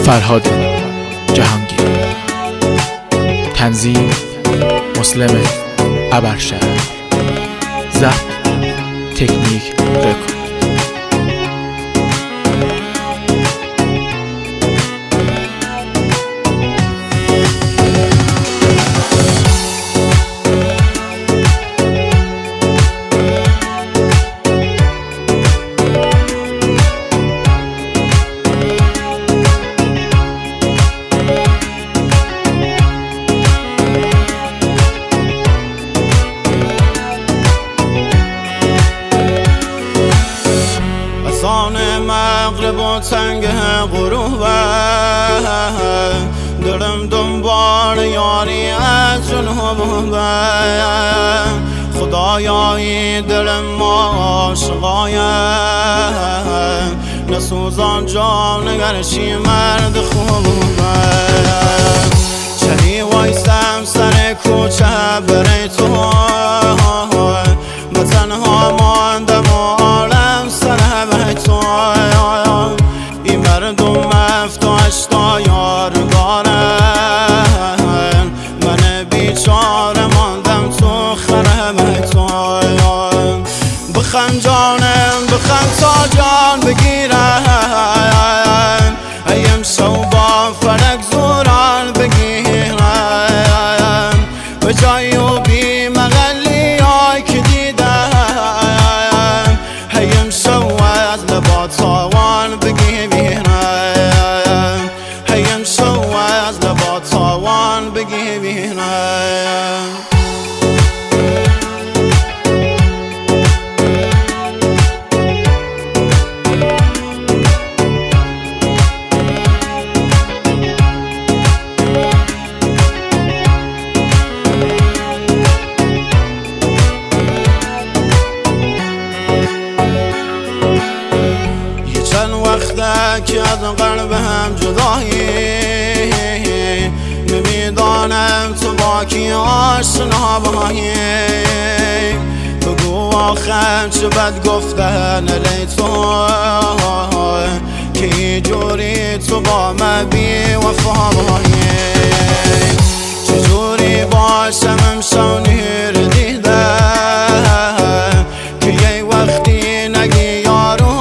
فرهاد جهانگیر. تنظیم مسلم ابرشهر. ضبط تکنیک رکورد. مغرب و تنگ غروب دلم دنبال یاری از جنوب خدایایی دل ما عاشقای نسوزان جام نگرشی مرد خوب چلی وایستم سر کوچه برای تو به تنها ماندم و عالم سر همه تو این مردم مفتاش تا یارگارن من بیچاره ماندم تو خرمه تو بخم جانم بخم تا جان بگیرم ایم شو با فلک زوران بگیرم به جای و بی مغلی های که دیدم ایم شو از لبا تاوان بگیرم ایم شو از لبا تاوان بگیرم. وقته که از قلبم جدایی نمیدانم تو با کی آشنا بایی بگو آخر چه بد گفتن علی تو که جوری تو با من بی وفا بایی چجوری باشم امشو نیر دیده که یه وقتی نگی یارو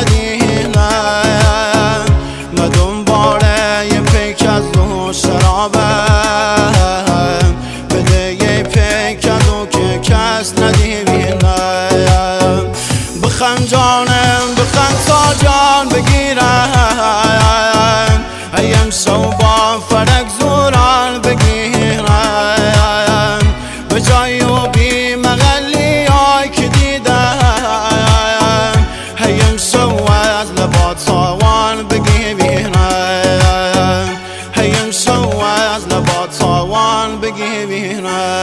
بخم جانم بخم تا جان بگیرم ایم شو با فلک زوران بگیرم به جای و بی مغلی های که دیدم ایم شو از لبا تاوان بگیرم ایم شو از لبا تاوان بگیرم.